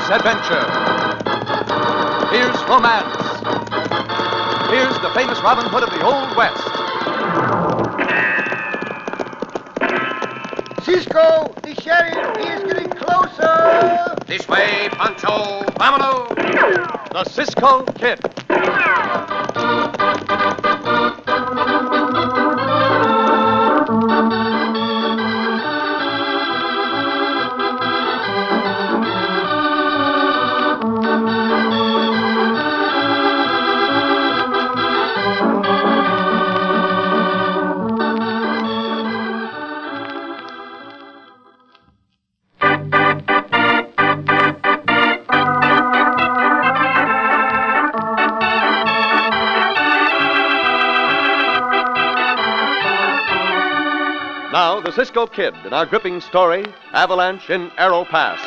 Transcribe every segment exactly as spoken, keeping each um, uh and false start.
Here's adventure. Here's romance. Here's the famous Robin Hood of the Old West. Cisco, the sheriff, he is getting closer. This way, Pancho. Vámonos. The Cisco Kid. Now, the Cisco Kid in our gripping story, Avalanche in Arrow Pass.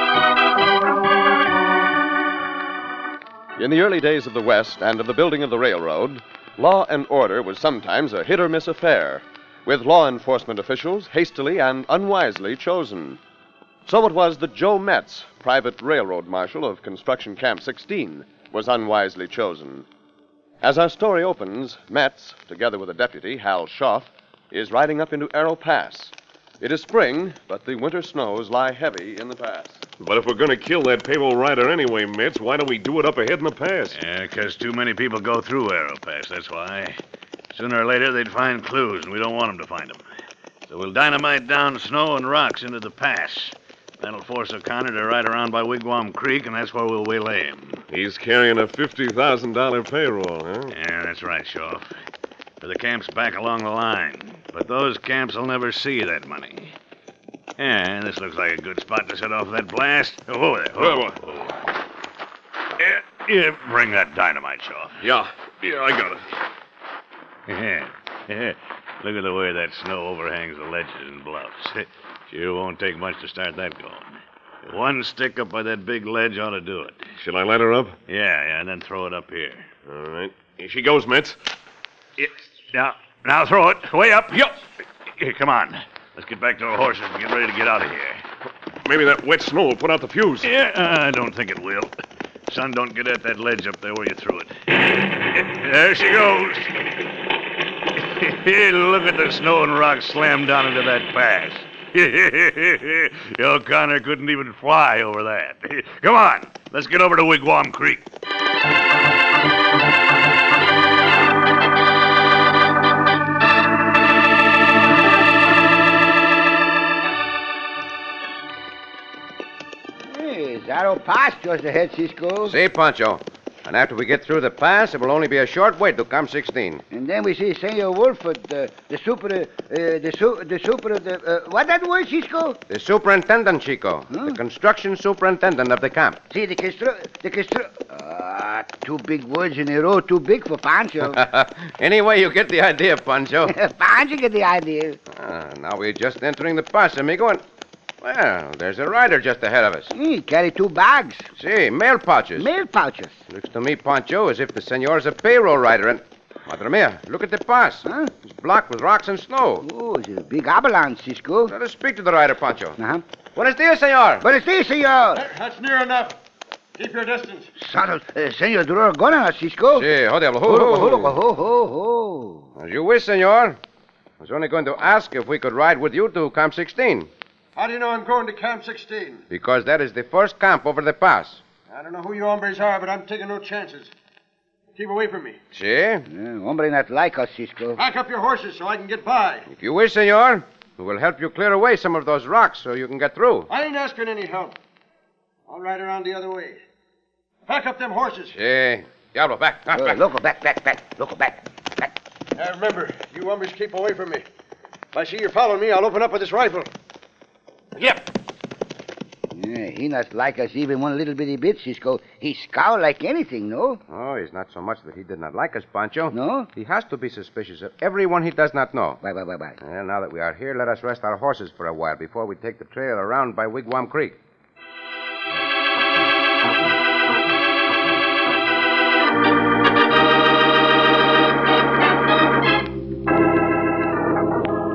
In the early days of the West and of the building of the railroad, law and order was sometimes a hit-or-miss affair, with law enforcement officials hastily and unwisely chosen. So it was that Joe Metz, private railroad marshal of Construction Camp sixteen, was unwisely chosen. As our story opens, Metz, together with a deputy, Hal Schaff, is riding up into Arrow Pass. It is spring, but the winter snows lie heavy in the pass. But if we're going to kill that payroll rider anyway, Mitz, why don't we do it up ahead in the pass? Yeah, because too many people go through Arrow Pass, that's why. Sooner or later, they'd find clues, and we don't want them to find them. So we'll dynamite down snow and rocks into the pass. That'll force O'Connor to ride around by Wigwam Creek, and that's where we'll waylay him. He's carrying a fifty thousand dollars payroll, huh? Yeah, that's right, Shaw. For the camps back along the line. But those camps will never see that money. Yeah, this looks like a good spot to set off that blast. Oh, whoa there. Whoa, whoa. Yeah, yeah, bring that dynamite, Shaw. Yeah, yeah, I got it. Yeah, yeah. Look at the way that snow overhangs the ledges and bluffs. Sure won't take much to start that going. One stick up by that big ledge ought to do it. Shall I light her up? Yeah, yeah, and then throw it up here. All right. Here she goes, Mitz. Yeah. Now, now throw it. Way up. Yep. Here, come on. Let's get back to our horses and get ready to get out of here. Maybe that wet snow will put out the fuse. Yeah, uh, I don't think it will. Sun don't get at that ledge up there where you threw it. There she goes. Look at the snow and rocks slam down into that pass. O'Connor couldn't even fly over that. Come on. Let's get over to Wigwam Creek. Arrow Pass just ahead, Cisco. See, Pancho. And after we get through the pass, it will only be a short wait to Camp sixteen. And then we see Senor Wolford, uh, the super, uh, the, su- the super of the, uh, what that word, Cisco? The superintendent, Chico. Huh? The construction superintendent of the camp. See, the constru... The constru... Ah, two big words in a row, too big for Pancho. Anyway, you get the idea, Pancho. Pancho get the idea. Ah, now we're just entering the pass, amigo, and... Well, there's a rider just ahead of us. He carry two bags. See, mail pouches. Mail pouches. Looks to me, Pancho, as if the senor's a payroll rider, and... Madre mia, look at the pass. Huh? It's blocked with rocks and snow. Oh, it's a big avalanche, Cisco. Let us speak to the rider, Pancho. Uh-huh. Buenos dias, senor. Buenos dias, senor. That's near enough. Keep your distance. Santos, uh, senor Duror Gona, Cisco. Si, ho, diablo. Ho, Ho, ho, ho, ho. ho, ho, ho. As you wish, senor. I was only going to ask if we could ride with you to Camp sixteen. How do you know I'm going to Camp sixteen? Because that is the first camp over the pass. I don't know who you hombres are, but I'm taking no chances. Keep away from me. See? Yeah, hombre not like us, Cisco. Back up your horses so I can get by. If you wish, senor, we will help you clear away some of those rocks so you can get through. I ain't asking any help. I'll ride around the other way. Pack up them horses. See. Diablo, back, back, Uh, back. loco, back, back, back. Loco, back, back. Now remember, you hombres keep away from me. If I see you're following me, I'll open up with this rifle. Yep. Yeah, he not like us even one little bitty bit, Cisco. He scowl like anything, no? Oh, it's not so much that he did not like us, Pancho. No? He has to be suspicious of everyone he does not know. Bye, bye, bye, bye. Well, now that we are here, let us rest our horses for a while before we take the trail around by Wigwam Creek.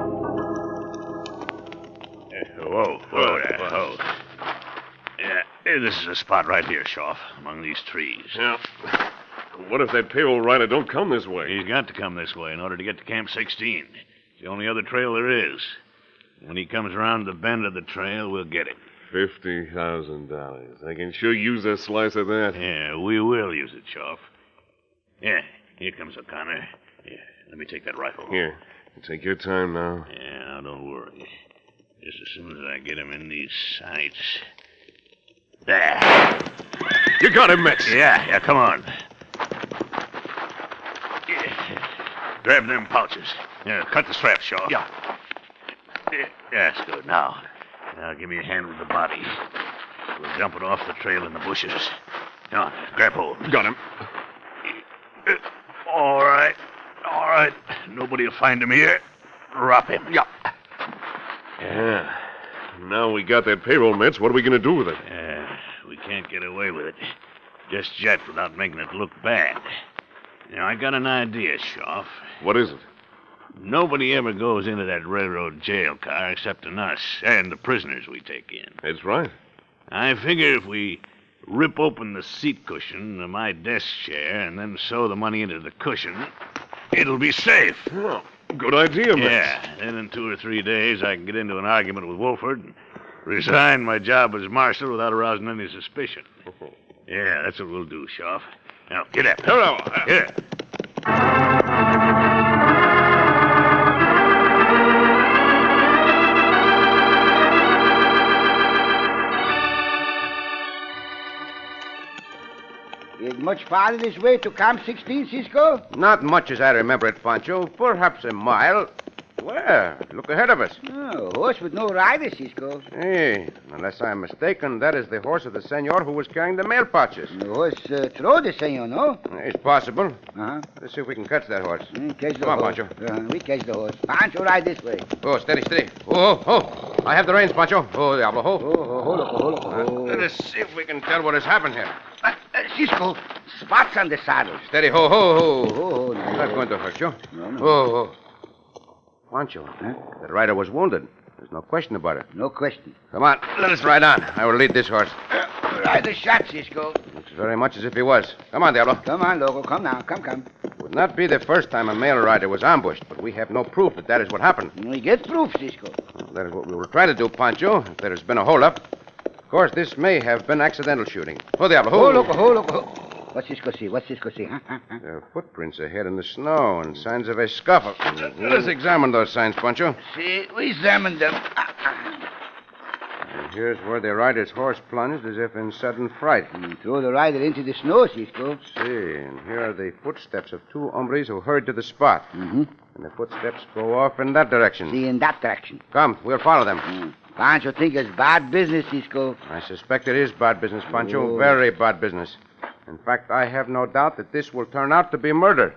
Whoa, whoa there, whoa. Yeah, Eh, this is a spot right here, Shoff, among these trees. Yeah. What if that payroll rider don't come this way? He's got to come this way in order to get to Camp sixteen. It's the only other trail there is. When he comes around the bend of the trail, we'll get him. Fifty thousand dollars. I can sure use a slice of that. Yeah, we will use it, Shoff. Yeah, here comes O'Connor. Yeah, let me take that rifle. Here, take your time now. Yeah, now don't worry. Just as soon as I get him in these sights. There. You got him, Metz. Yeah, yeah, come on. Yeah. Grab them pouches. Yeah, cut the straps, Shaw. Yeah. Yeah, that's good. Now, now give me a hand with the body. We'll dump it off the trail in the bushes. Come on, grab hold. Got him. All right, all right. Nobody will find him here. Drop him. Yeah. Yeah. Now we got that payroll, Metz. What are we going to do with it? Yeah, we can't get away with it just yet without making it look bad. Now, I got an idea, Shoff. What is it? Nobody ever goes into that railroad jail car excepting us and the prisoners we take in. That's right. I figure if we rip open the seat cushion of my desk chair and then sew the money into the cushion, it'll be safe. Oh, good idea, Metz. Yeah, then in two or three days I can get into an argument with Wolford and resign my job as marshal without arousing any suspicion. Yeah, that's what we'll do, Shoff. Now, get up. Hello. Here. Is much farther this way to Camp sixteen, Cisco? Not much as I remember it, Pancho. Perhaps a mile. Where? Look ahead of us. Oh, a horse with no rider, Cisco. Hey, unless I'm mistaken, that is the horse of the senor who was carrying the mail pouches. The horse uh, throw the senor, no? It's possible. Uh-huh. Let's see if we can catch that horse. Mm, catch the Come on, horse. Pancho. Uh-huh. We catch the horse. Pancho, ride this way. Oh, steady, steady. Oh, oh, oh. I have the reins, Pancho. Oh, Diablo. Oh. Oh, oh, hold up, hold up, hold Let up. us see if we can tell what has happened here. Uh, uh, Cisco, spots on the saddle. Steady, ho, ho, ho. Oh, oh, no. Not going to hurt you. No, no. Oh, oh. Pancho, huh? The rider was wounded. There's no question about it. No question. Come on, let us ride on. I will lead this horse. Uh, ride the shot, Cisco. Looks very much as if he was. Come on, Diablo. Come on, Loco. Come now. Come, come. Would not be the first time a mail rider was ambushed, but we have no proof that that is what happened. We get proof, Cisco. Well, that is what we will try to do, Pancho, if there has been a holdup. Of course, this may have been accidental shooting. Oh, Diablo. Oh, Loco. Oh, Loco. What's Cisco see? What's Cisco see? Huh? Huh? Huh? There are footprints ahead in the snow and signs of a scuffle. Let us examine those signs, Pancho. See, we examined them. Ah, ah. And here's where the rider's horse plunged as if in sudden fright. Mm, throw the rider into the snow, Cisco. See, and here are the footsteps of two hombres who hurried to the spot. Mm-hmm. And the footsteps go off in that direction. See, in that direction. Come, we'll follow them. Mm. Pancho think it's bad business, Cisco. I suspect it is bad business, Pancho. Oh. Very bad business. In fact, I have no doubt that this will turn out to be murder.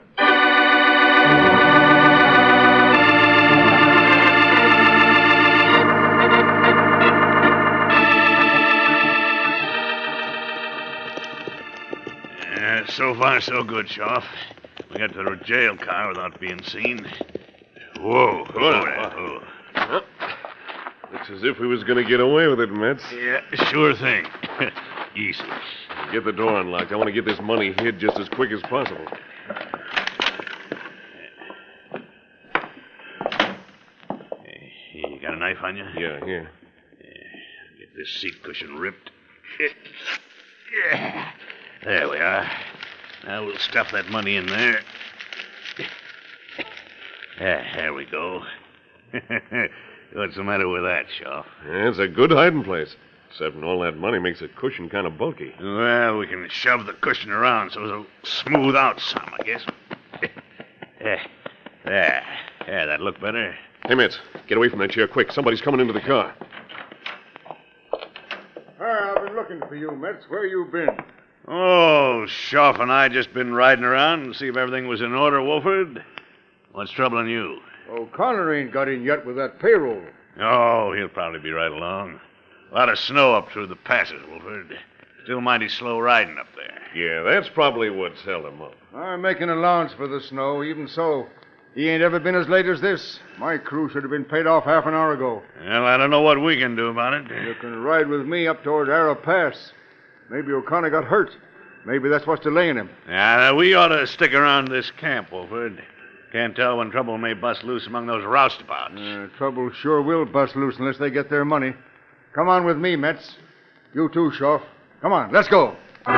Uh, so far, so good, Shoff. We got to the jail car without being seen. Whoa. Whoa. Whoa. Huh? Looks as if we was going to get away with it, Metz. Yeah, sure thing. Easy. Get the door unlocked. I want to get this money hid just as quick as possible. Hey, you got a knife on you? Yeah, here. Get this seat cushion ripped. Yeah. There we are. Now we'll stuff that money in there. Yeah, there we go. What's the matter with that, Shoff? Yeah, it's a good hiding place. Except all that money makes the cushion kind of bulky. Well, we can shove the cushion around so it'll smooth out some, I guess. Yeah. There. Yeah, that look better? Hey, Metz, get away from that chair quick. Somebody's coming into the car. Hi, I've been looking for you, Metz. Where you been? Oh, Shoff and I just been riding around to see if everything was in order, Wolford. What's troubling you? O'Connor ain't got in yet with that payroll. Oh, he'll probably be right along. A lot of snow up through the passes, Wolford. Still mighty slow riding up there. Yeah, that's probably what's held him up. I'm making allowance for the snow. Even so, he ain't ever been as late as this. My crew should have been paid off half an hour ago. Well, I don't know what we can do about it. You can ride with me up toward Arrow Pass. Maybe O'Connor got hurt. Maybe that's what's delaying him. Yeah, we ought to stick around this camp, Wolford. Can't tell when trouble may bust loose among those roustabouts. Uh, trouble sure will bust loose unless they get their money. Come on with me, Metz. You too, Shaw. Come on, let's go.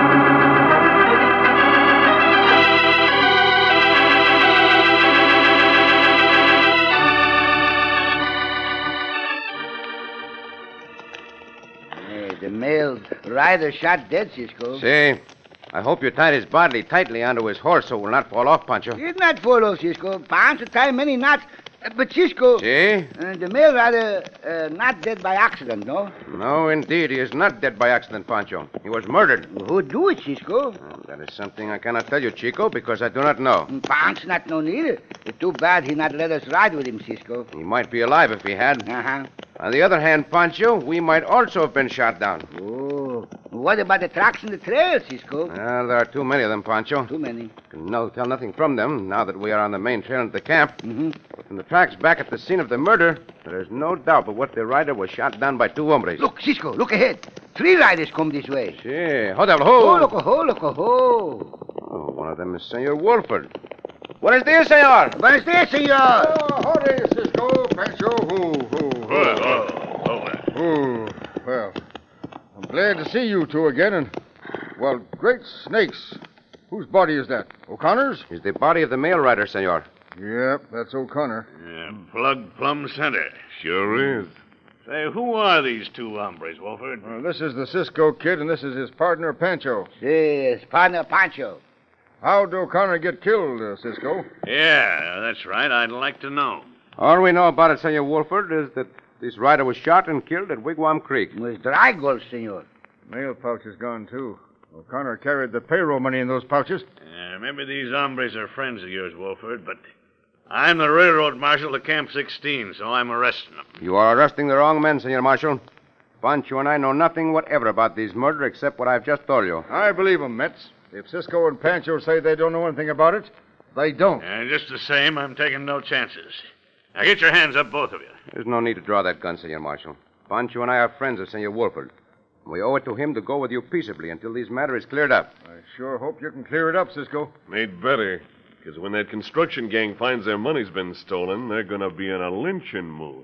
Hey, the male rider shot dead, Cisco. See, I hope you tied his body tightly onto his horse so it will not fall off, Pancho. He's not fall off, Cisco. Ponce tie many knots. Uh, but, Cisco, See? uh, the male rider uh, not dead by accident, no? No, indeed, he is not dead by accident, Pancho. He was murdered. Who do it, Cisco? Well, that is something I cannot tell you, Chico, because I do not know. Ponce not know neither. It's too bad he not let us ride with him, Cisco. He might be alive if he had. Uh-huh. On the other hand, Pancho, we might also have been shot down. Oh, what about the tracks in the trail, Cisco? Well, there are too many of them, Pancho. Too many. Can no, tell nothing from them now that we are on the main trail at the camp. Mm-hmm. But from the tracks back at the scene of the murder, there is no doubt but what the rider was shot down by two hombres. Look, Cisco, look ahead. Three riders come this way. See, hold up, Oh, hold. look, oh, look, oh. Oh, one of them is Senor Wolford. Buenos dias, senor. Buenos dias, senor. Oh, howdy, Cisco, Pancho. Who, who, who? Oh, oh, oh, Oh, well, I'm glad to see you two again, and, well, great snakes. Whose body is that? O'Connor's? Is the body of the mail rider, senor. Yep, that's O'Connor. Yeah, plug plumb center. sure is. Say, who are these two hombres, Wolford? Uh, this is the Cisco kid, and this is his partner, Pancho. Yes, partner Pancho. How'd O'Connor get killed, uh, Cisco? Yeah, that's right. I'd like to know. All we know about it, Senor Wolford, is that this rider was shot and killed at Wigwam Creek. It was dry gold, senor. Mail pouch is gone, too. O'Connor carried the payroll money in those pouches. Yeah, maybe these hombres are friends of yours, Wolford, but I'm the railroad marshal of Camp sixteen, so I'm arresting them. You are arresting the wrong men, Senor Marshal. Pancho and I know nothing whatever about these murders except what I've just told you. I believe 'em, Metz. If Cisco and Pancho say they don't know anything about it, they don't. And just the same, I'm taking no chances. Now get your hands up, both of you. There's no need to draw that gun, Senor Marshal. Pancho and I are friends of Senor Wolford. We owe it to him to go with you peaceably until this matter is cleared up. I sure hope you can clear it up, Cisco. Made better. Because when that construction gang finds their money's been stolen, they're going to be in a lynching mood.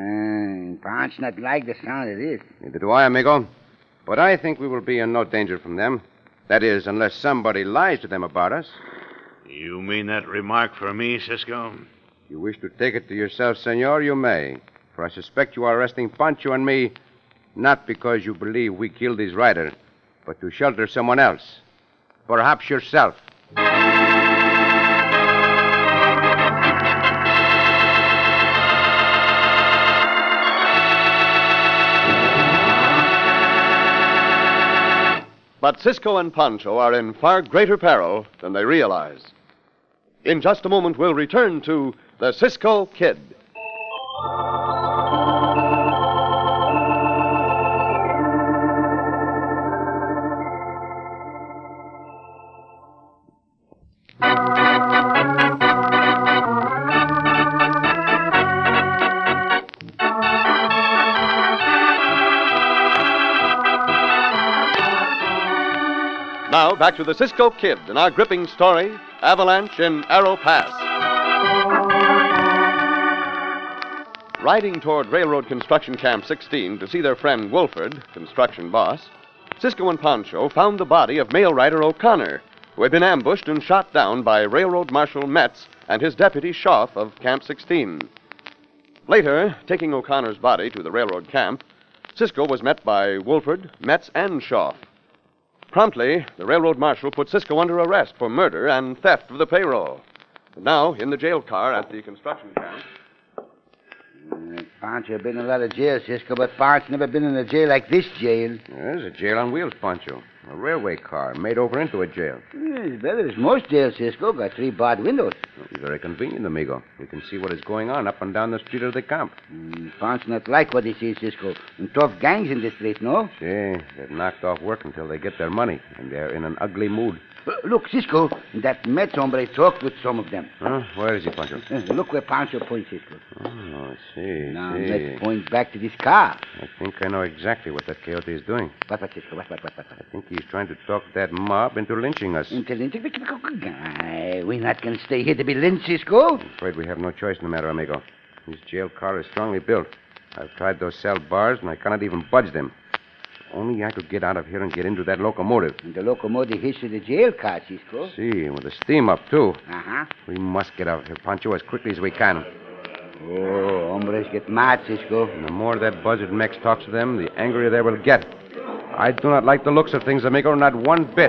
Uh, Ponce not like the sound of this. Neither do I, amigo. But I think we will be in no danger from them. That is, unless somebody lies to them about us. You mean that remark for me, Cisco? If you wish to take it to yourself, senor, you may. For I suspect you are arresting Pancho and me, not because you believe we killed his rider, but to shelter someone else. Perhaps yourself. But Cisco and Pancho are in far greater peril than they realize. In just a moment, we'll return to the Cisco Kid. Now, back to the Cisco Kid and our gripping story, Avalanche in Arrow Pass. Riding toward Railroad Construction Camp sixteen to see their friend Wolford, construction boss, Cisco and Pancho found the body of mail rider O'Connor, who had been ambushed and shot down by Railroad Marshal Metz and his deputy Schaff of Camp sixteen. Later, taking O'Connor's body to the railroad camp, Cisco was met by Wolford, Metz, and Schaff. Promptly, the railroad marshal put Cisco under arrest for murder and theft of the payroll. And now, in the jail car at the construction camp. Uh, Pancho been in a lot of jail, Cisco, but Ponce never been in a jail like this jail. There's a jail on wheels, Pancho. A railway car made over into a jail. Yeah, it's better as most jails, Cisco. Got three barred windows. Very convenient, amigo. We can see what is going on up and down the street of the camp. Mm, Ponce not like what he sees, Cisco. And tough gangs in the street, no? See, they've knocked off work until they get their money, and they're in an ugly mood. Uh, look, Cisco, That Metz hombre talked with some of them. Huh? Where is he, Pancho? Uh, Look where Pancho points, Cisco. Oh, I see. Now, see. let's point back to this car. I think I know exactly what that coyote is doing. What, what, Cisco? What, what, what, what? I think he's trying to talk that mob into lynching us. Intelligent. We're not going to stay here to be lynched, Cisco. I'm afraid we have no choice in the matter, amigo. This jail car is strongly built. I've tried those cell bars, and I cannot even budge them. If only I could get out of here and get into that locomotive. And the locomotive hits to the jail car, Cisco. See, with the steam up, too. Uh-huh. We must get out of here, Pancho, as quickly as we can. Oh, hombres get mad, Cisco. And the more that buzzard Mex talks to them, the angrier they will get. I do not like the looks of things, amigo, not one bit.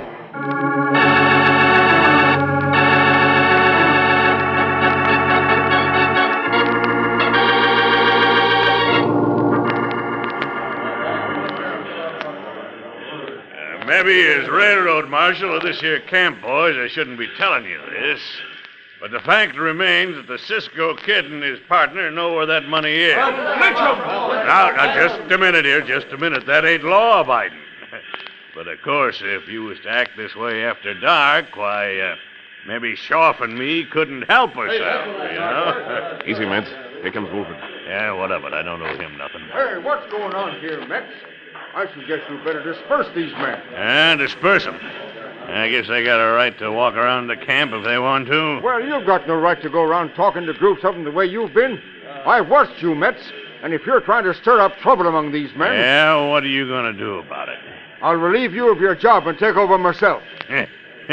Maybe as railroad marshal of this here camp, boys, I shouldn't be telling you this. But the fact remains that the Cisco Kid and his partner know where that money is. Now, now, just a minute here, just a minute. That ain't law-abiding. But, of course, if you was to act this way after dark, why, uh, maybe Schaff and me couldn't help ourselves, you know? Easy, Metz. Here comes Wolford. Yeah, what of it? I don't know him nothing. Hey, what's going on here, Metz? I suggest you better disperse these men. And disperse them. I guess they got a right to walk around the camp if they want to. Well, you've got no right to go around talking to groups of them the way you've been. I've watched you, Metz, and if you're trying to stir up trouble among these men... Yeah, what are you going to do about it? I'll relieve you of your job and take over myself. You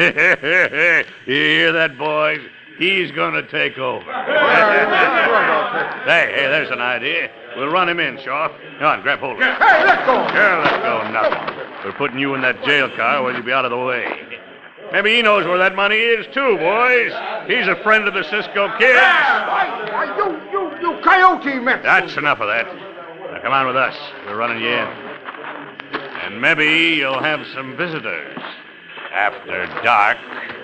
hear that, boys? He's going to take over. Hey, hey, there's an idea. We'll run him in, Shaw. Come on, grab hold of him. Hey, let go! Here, let go, nothing. We're putting you in that jail car where you'll be out of the way. Maybe he knows where that money is, too, boys. He's a friend of the Cisco Kids. Why, you, you, you coyote, Metz! That's enough of that. Now, come on with us. We're running you in. And maybe you'll have some visitors after dark.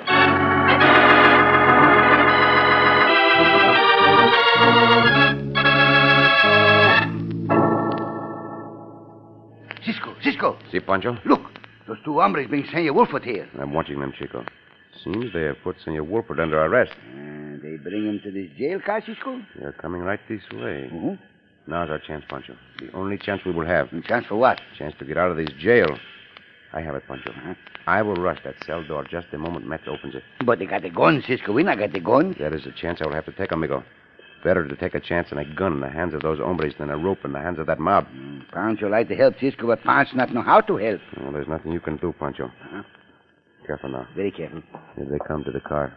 Cisco, Cisco. See, Pancho? Look, those two hombres bring Senor Wolford here. I'm watching them, Chico. Seems they have put Senor Wolford under arrest. And they bring him to this jail car, Cisco? They're coming right this way. Mm-hmm. Now's our chance, Pancho. The only chance we will have. And chance for what? Chance to get out of this jail. I have it, Pancho. Uh-huh. I will rush that cell door just the moment Metz opens it. But they got the gun, Cisco. We not got the gun. That is a chance I will have to take, amigo. Better to take a chance in a gun in the hands of those hombres than a rope in the hands of that mob. Mm, Pancho like to help Cisco, but Pancho not know how to help. Well, there's nothing you can do, Pancho. Uh-huh. Careful now. Very careful. Here they come to the car.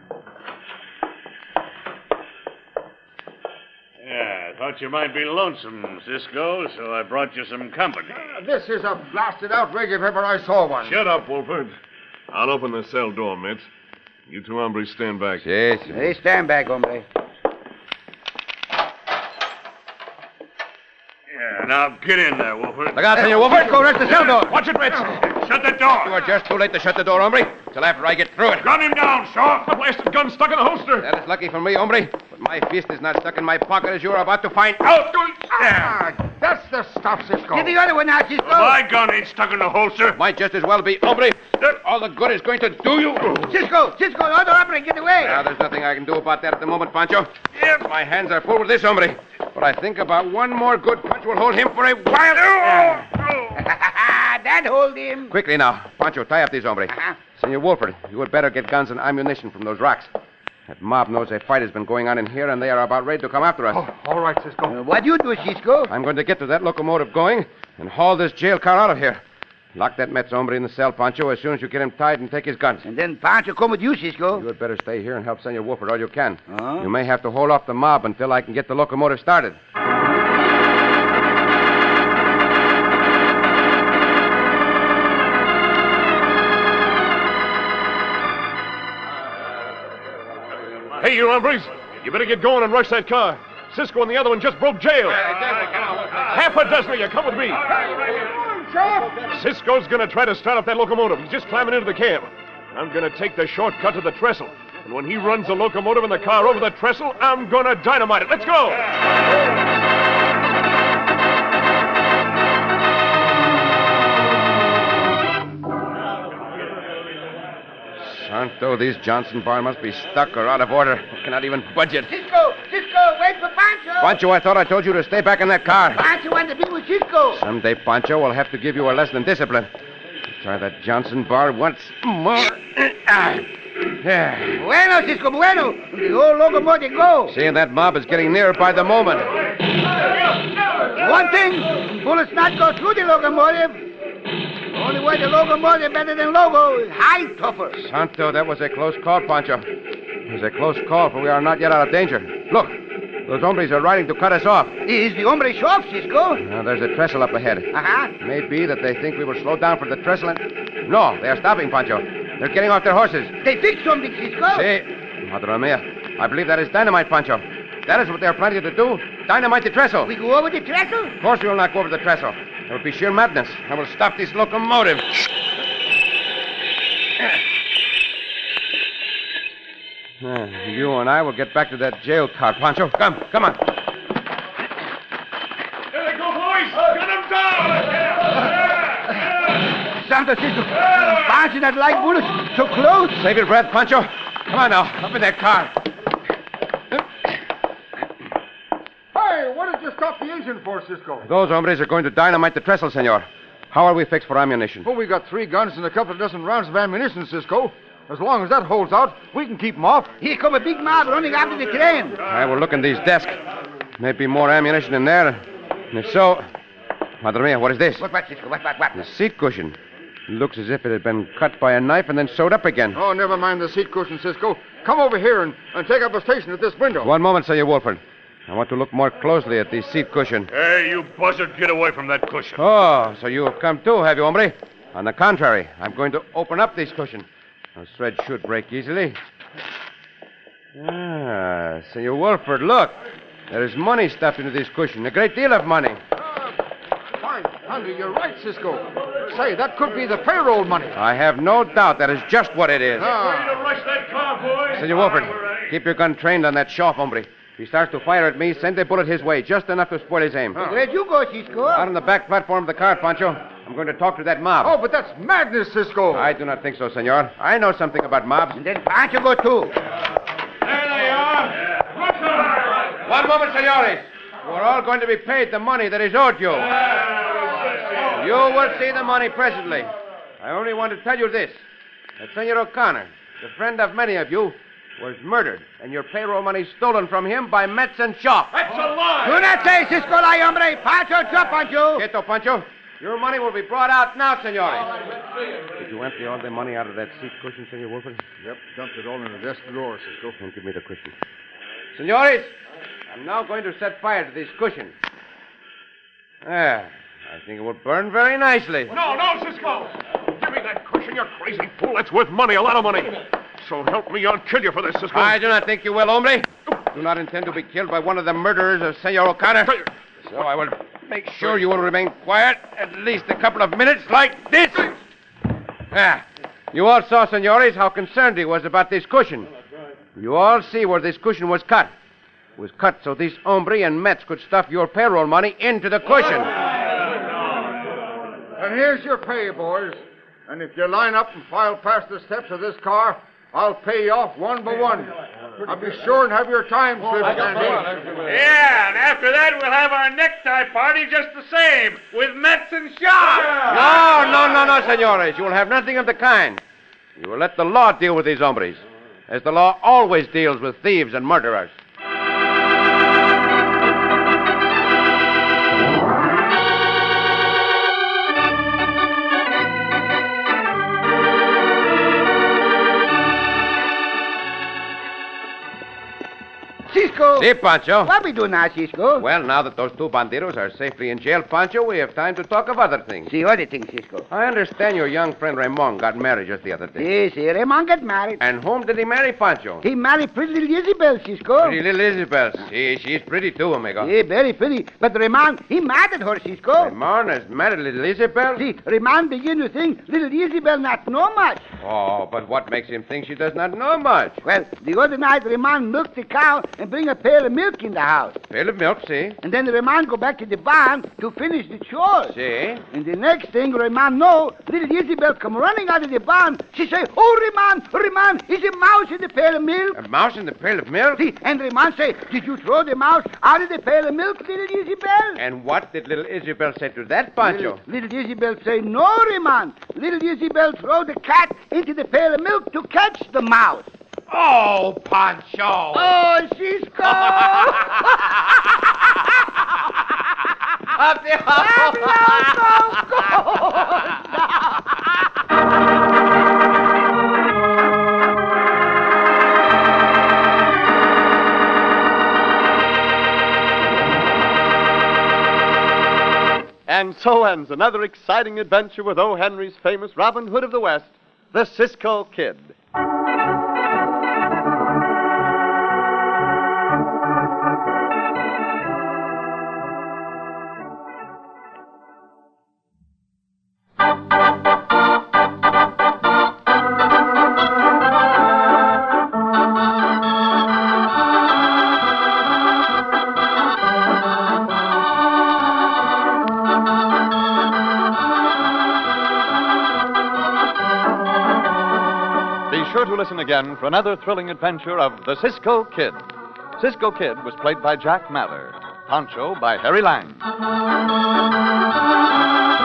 Yeah, I thought you might be lonesome, Cisco, so I brought you some company. Uh, this is a blasted outrage if ever I saw one. Shut up, Wolford. I'll open the cell door, Metz. You two hombres stand back. Yes. Hey, stand back, hombre. Yeah, now get in there, Wolford. Look out, Senor Wolford. Cisco, rest the cell door. Watch it, Ritz. Shut the door. You are just too late to shut the door, hombre. Till after I get through it. Gun him down, Shaw. The blasted gun's stuck in the holster. That is lucky for me, hombre. But my fist is not stuck in my pocket, as you are about to find out. Ah, that's the stuff, Cisco. Get the other one out, Cisco. My gun ain't stuck in the holster. Might just as well be, hombre. All the good is going to do you. Cisco, Cisco, the other hombre, get away. Now, there's nothing I can do about that at the moment, Pancho. Yes, my hands are full with this hombre. But I think about one more good punch will hold him for a while. That hold him. Quickly now. Pancho, tie up these hombre. Uh-huh. Senor Wolford, you had better get guns and ammunition from those rocks. That mob knows a fight has been going on in here, and they are about ready to come after us. Oh, all right, Cisco. Uh, what you do, Cisco? I'm going to get to that locomotive going and haul this jail car out of here. Lock that Metz hombre in the cell, Pancho, as soon as you get him tied and take his guns. And then Pancho come with you, Cisco. You had better stay here and help Senor Wolford all you can. Uh-huh. You may have to hold off the mob until I can get the locomotive started. Hey, you hombres. You better get going and rush that car. Cisco and the other one just broke jail. Half a dozen of you, come with me. Cisco's going to try to start up that locomotive. He's just climbing into the cab. I'm going to take the shortcut to the trestle. And when he runs the locomotive and the car over the trestle, I'm going to dynamite it. Let's go! Santo, these Johnson bar must be stuck or out of order. I cannot even budget. Cisco, Cisco, wait for Pancho. Pancho, I thought I told you to stay back in that car. Pancho wants to be with Cisco. Someday, Pancho, will have to give you a lesson in discipline. Try that Johnson bar once more. Ah. Yeah. Bueno, Cisco, bueno. The old locomotive go. Seeing that mob is getting nearer by the moment. One thing, bullets not go through the locomotive. The only way the locomotive better than logo is high tougher. Santo, that was a close call, Pancho. It was a close call, for we are not yet out of danger. Look, those hombres are riding to cut us off. Is the hombre sharp, Cisco? Now, there's a trestle up ahead. Uh-huh. It may be that they think we will slow down for the trestle and... No, they are stopping, Pancho. They're getting off their horses. They fixed something, Cisco. See, Madre mia, I believe that is dynamite, Pancho. That is what they're planning to do. Dynamite the trestle. We go over the trestle? Of course we will not go over the trestle. It would be sheer madness. I will stop this locomotive. Uh, you and I will get back to that jail car, Pancho. Come, come on. There they go, boys! Gun them down! Santo, Cisco. Pancho not like bullets so close. Save your breath, Pancho. Come on now, up in that car. Hey, what did you stop the engine for, Cisco? Those hombres are going to dynamite the trestle, senor. How are we fixed for ammunition? Well, we got three guns and a couple of dozen rounds of ammunition, Cisco. As long as that holds out, we can keep them off. Here come a big mob running after the train. I will look in these desks. Maybe more ammunition in there. And if so... Madre mia, what is this? What, what, Cisco? What, what, what? The seat cushion. It looks as if it had been cut by a knife and then sewed up again. Oh, never mind the seat cushion, Cisco. Come over here and, and take up a station at this window. One moment, Senor Wolford. I want to look more closely at the seat cushion. Hey, you buzzard, get away from that cushion. Oh, so you have come too, have you, hombre? On the contrary, I'm going to open up this cushion. The thread should break easily. Ah, Senor Wolford, look. There is money stuffed into this cushion. A great deal of money. Uh, fine. Thunder, you're right, Cisco. Say, that could be the payroll money. I have no doubt that is just what it is. Ah. Ready to rush that car, boys? Senor Wolford, keep your gun trained on that Shaw, hombre. If he starts to fire at me, send a bullet his way, just enough to spoil his aim. Where'd you go, Cisco? Out on the back platform of the car, Pancho. I'm going to talk to that mob. Oh, but that's madness, Cisco. I do not think so, senor. I know something about mobs. And then Pancho go too. There they are. One moment, senores. You are all going to be paid the money that is owed you. You will see the money presently. I only want to tell you this. That Senor O'Connor, the friend of many of you, was murdered, and your payroll money stolen from him by Metz and Shaw. That's a lie! Do not say Cisco lie, hombre. Pancho jump on you. Quieto, Pancho. Your money will be brought out now, senores. Did you empty all the money out of that seat cushion, Senor Wolford? Yep, dumped it all in the desk drawer, Cisco. Then give me the cushion. Senores, I'm now going to set fire to this cushion. There. I think it will burn very nicely. No, no, Cisco! Give me that cushion, you crazy fool. That's worth money, a lot of money. So help me, I'll kill you for this, Cisco. I do not think you will, hombre. Do not intend to be killed by one of the murderers of Senor O'Connor. So I will make sure you will remain quiet at least a couple of minutes like this. Ah, you all saw, senores, how concerned he was about this cushion. You all see where this cushion was cut. It was cut so this hombre and Metz could stuff your payroll money into the cushion. And here's your pay, boys. And if you line up and file past the steps of this car, I'll pay you off one by one. I'll be sure and have your time slips handy. Yeah, and after that, we'll have our necktie party just the same, with Metz and Shaw. No, no, no, no, senores. You will have nothing of the kind. You will let the law deal with these hombres, as the law always deals with thieves and murderers. Cisco. Si, Pancho. What we do now, Cisco? Well, now that those two bandidos are safely in jail, Pancho, we have time to talk of other things. See, other thing, Cisco. I understand your young friend Ramon got married just the other day. Yes, yes, Raymond got married. And whom did he marry, Pancho? He married pretty little Isabel, Cisco. Pretty little Isabel. See, she's pretty too, amigo. Yeah, very pretty. But Raymond, he mad at her, Cisco. Ramon has married little Isabel? See, Raymond begin to think little Isabel not know much. Oh, but what makes him think she does not know much? Well, the other night, Raymond milked the cow and bring a pail pail of milk in the house. Pail of milk, see? And then Raymond go back to the barn to finish the chores. See? And the next thing Raymond know, little Isabel come running out of the barn. She say, oh, Raymond, Raymond, is a mouse in the pail of milk? A mouse in the pail of milk? See, and Raymond say, did you throw the mouse out of the pail of milk, little Isabel? And what did little Isabel say to that, Pancho? Little, little Isabel say, no, Raymond. Little Isabel throw the cat into the pail of milk to catch the mouse. Oh, Pancho! Oh, she's gone. And so ends another exciting adventure with O. Henry's famous Robin Hood of the West, the Cisco Kid. Be sure to listen again for another thrilling adventure of the Cisco Kid. Cisco Kid was played by Jack Mather, Pancho by Harry Lang.